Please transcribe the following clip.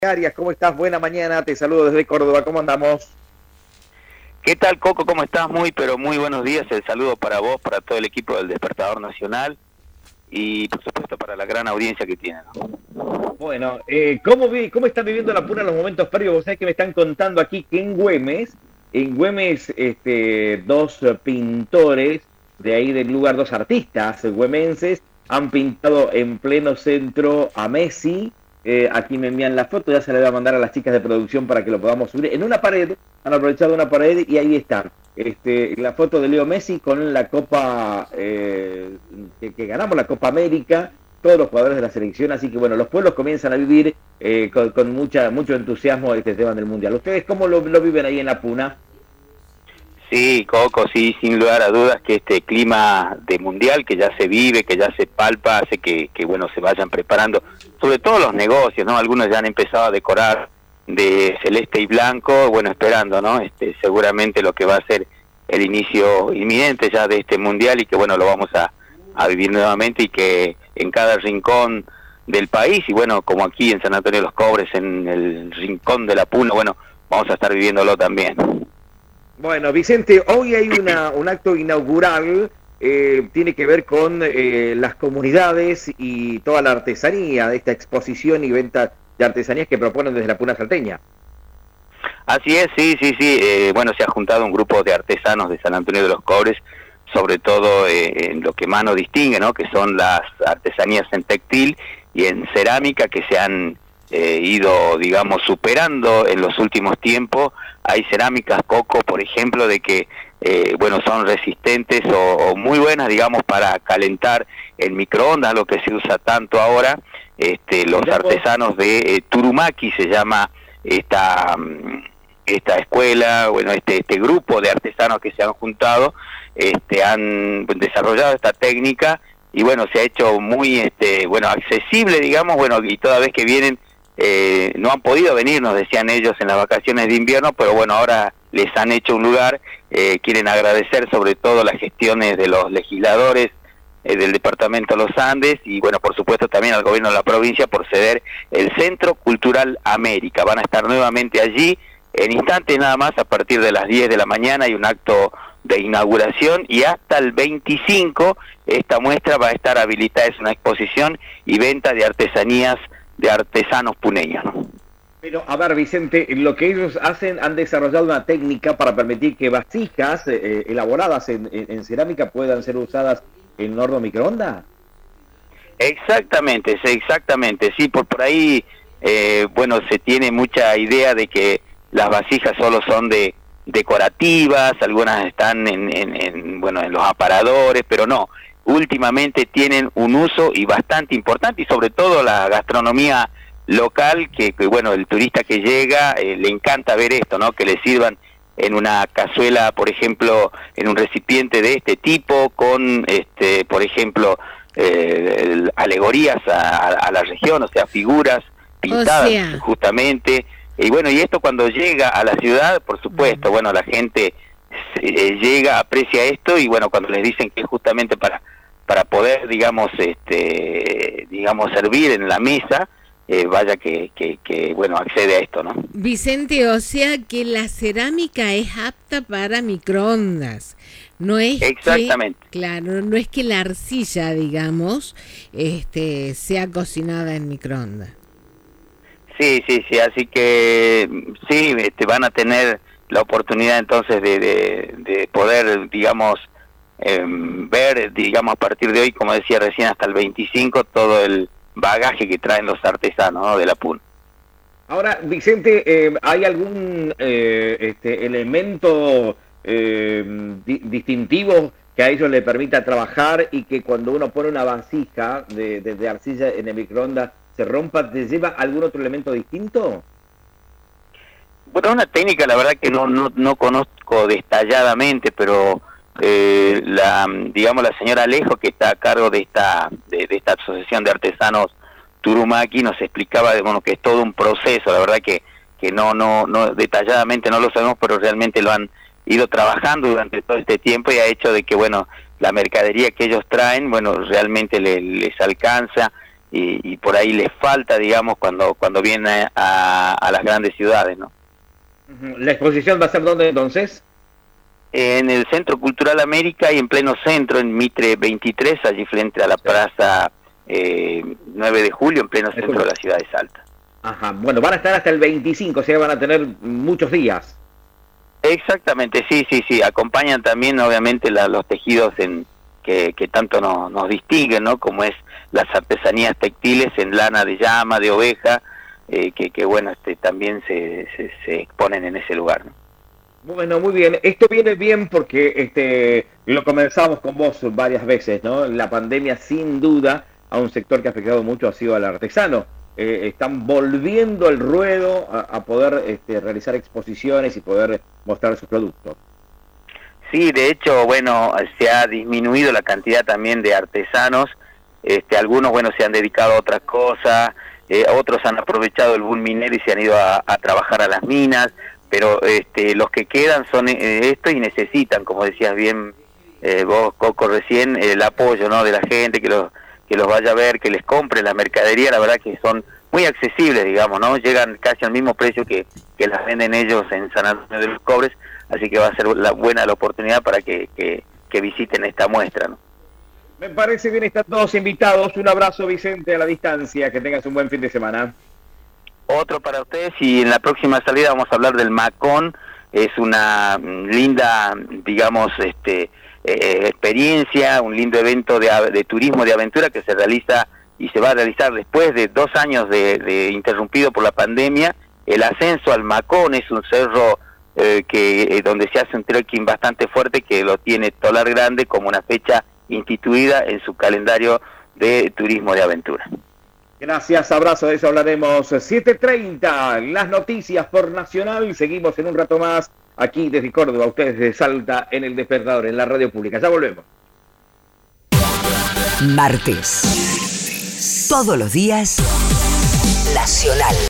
Arias, ¿cómo estás? Buena mañana, te saludo desde Córdoba, ¿cómo andamos? ¿Qué tal, Coco? ¿Cómo estás? Pero muy buenos días. El saludo para vos, para todo el equipo del Despertador Nacional y, por supuesto, para la gran audiencia que tienen. Bueno, ¿cómo están viviendo la Puna en los momentos previos? Vos sabés que me están contando aquí que en Güemes, dos pintores de ahí del lugar, dos artistas güemenses, han pintado en pleno centro a Messi. Aquí me envían la foto, ya se la voy a mandar a las chicas de producción para que lo podamos subir. En una pared, han aprovechado una pared y ahí están. La foto de Leo Messi con la Copa, que ganamos la Copa América, todos los jugadores de la selección, así que bueno, los pueblos comienzan a vivir con mucho entusiasmo este tema del Mundial. ¿Ustedes cómo lo viven ahí en la Puna? Sí, Coco, sí, sin lugar a dudas que este clima de Mundial que ya se vive, que ya se palpa, hace que bueno, se vayan preparando, sobre todo los negocios, ¿no? Algunos ya han empezado a decorar de celeste y blanco, bueno, esperando, ¿no? Seguramente lo que va a ser el inicio inminente ya de este Mundial y que bueno, lo vamos a vivir nuevamente y que en cada rincón del país y bueno, como aquí en San Antonio de los Cobres, en el rincón de la Puna, bueno, vamos a estar viviéndolo también. Bueno, Vicente, hoy hay un acto inaugural, tiene que ver con las comunidades y toda la artesanía de esta exposición y venta de artesanías que proponen desde la Puna Salteña. Así es, sí, bueno, se ha juntado un grupo de artesanos de San Antonio de los Cobres, sobre todo en lo que más nos distingue, ¿no? Que son las artesanías en textil y en cerámica que se han ido, digamos, superando en los últimos tiempos. Hay cerámicas, Coco, por ejemplo, de que, bueno, son resistentes o muy buenas, digamos, para calentar el microondas, lo que se usa tanto ahora. Los artesanos de Turumaki se llama esta escuela, bueno, este grupo de artesanos que se han juntado, han desarrollado esta técnica y bueno, se ha hecho muy, bueno, accesible, digamos, bueno, y toda vez que vienen, no han podido venir, nos decían ellos, en las vacaciones de invierno, pero bueno, ahora les han hecho un lugar. Quieren agradecer sobre todo las gestiones de los legisladores del departamento de los Andes y bueno, por supuesto también al gobierno de la provincia por ceder el Centro Cultural América. Van a estar nuevamente allí en instantes nada más, a partir de las 10 de la mañana hay un acto de inauguración y hasta el 25 esta muestra va a estar habilitada. Es una exposición y venta de artesanías de artesanos puneños, ¿no? Pero, a ver, Vicente, lo que ellos hacen, han desarrollado una técnica para permitir que vasijas elaboradas en cerámica puedan ser usadas en horno microondas. Exactamente, sí, por ahí, bueno, se tiene mucha idea de que las vasijas solo son decorativas, algunas están bueno, en los aparadores, pero no, últimamente tienen un uso y bastante importante, y sobre todo la gastronomía local, que bueno, el turista que llega le encanta ver esto, ¿no? Que le sirvan en una cazuela, por ejemplo, en un recipiente de este tipo, con, por ejemplo, alegorías a la región, o sea, figuras pintadas justamente. Y bueno, y esto cuando llega a la ciudad, por supuesto, bueno, la gente llega, aprecia esto, y bueno, cuando les dicen que es justamente para poder, digamos, digamos, servir en la mesa, vaya que bueno, accede a esto, ¿no? Vicente, o sea que la cerámica es apta para microondas. No es exactamente. Claro, no es que la arcilla, digamos, sea cocinada en microondas. Sí, así que sí, van a tener la oportunidad entonces de poder, digamos, ver, digamos, a partir de hoy, como decía recién, hasta el 25, todo el bagaje que traen los artesanos, ¿no?, de la Puna. Ahora, Vicente, ¿hay algún elemento distintivo que a ellos les permita trabajar y que cuando uno pone una vasija de arcilla en el microondas se rompa, te lleva algún otro elemento distinto? Bueno, una técnica, la verdad que no conozco detalladamente, pero digamos, la señora Alejo, que está a cargo de esta asociación de artesanos Turumaki, nos explicaba de, bueno, que es todo un proceso. La verdad que no detalladamente no lo sabemos, pero realmente lo han ido trabajando durante todo este tiempo y ha hecho de que, bueno, la mercadería que ellos traen, bueno, realmente les alcanza y por ahí les falta, digamos, cuando vienen a las grandes ciudades, ¿no? ¿La exposición va a ser dónde entonces? En el Centro Cultural América y en pleno centro, en Mitre 23, allí frente a la plaza 9 de julio, en pleno centro de la ciudad de Salta. Ajá, bueno, van a estar hasta el 25, o sea, van a tener muchos días. Exactamente, sí, acompañan también obviamente los tejidos que tanto nos distinguen, ¿no? Como es las artesanías textiles en lana de llama, de oveja, que bueno, también se exponen en ese lugar, ¿no? Bueno, muy bien. Esto viene bien porque lo conversamos con vos varias veces, ¿no? La pandemia, sin duda, a un sector que ha afectado mucho ha sido al artesano. Están volviendo al ruedo a poder realizar exposiciones y poder mostrar sus productos. Sí, de hecho, bueno, se ha disminuido la cantidad también de artesanos. Algunos, bueno, se han dedicado a otras cosas, otros han aprovechado el boom minero y se han ido a trabajar a las minas, pero los que quedan son esto y necesitan, como decías bien vos, Coco, recién, el apoyo, ¿no?, de la gente, que los vaya a ver, que les compre la mercadería. La verdad que son muy accesibles, digamos, ¿no? Llegan casi al mismo precio que las venden ellos en San Antonio de los Cobres, así que va a ser buena la oportunidad para que visiten esta muestra, ¿no? Me parece bien, están todos invitados. Un abrazo, Vicente, a la distancia. Que tengas un buen fin de semana. Otro para ustedes, y en la próxima salida vamos a hablar del Macón. Es una linda, digamos, experiencia, un lindo evento de turismo de aventura que se realiza y se va a realizar después de 2 años de interrumpido por la pandemia. El ascenso al Macón es un cerro donde se hace un trekking bastante fuerte, que lo tiene Tolar Grande como una fecha instituida en su calendario de turismo de aventura. Gracias, abrazo, de eso hablaremos. 7:30, las noticias por Nacional. Seguimos en un rato más aquí desde Córdoba, ustedes de Salta, en El Despertador, en la radio pública. Ya volvemos. Martes. Todos los días, Nacional.